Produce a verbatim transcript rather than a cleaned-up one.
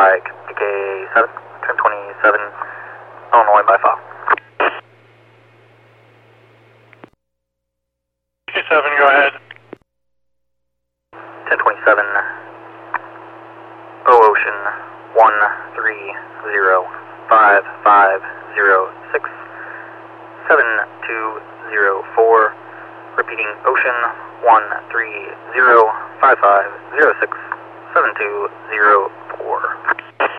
Pike, D K seven, ten twenty-seven, Illinois by file. D K seven, go ahead. ten twenty-seven, O Ocean, one three zero five five zero six seven two zero four, repeating Ocean, one three zero five five zero six seven two zero four.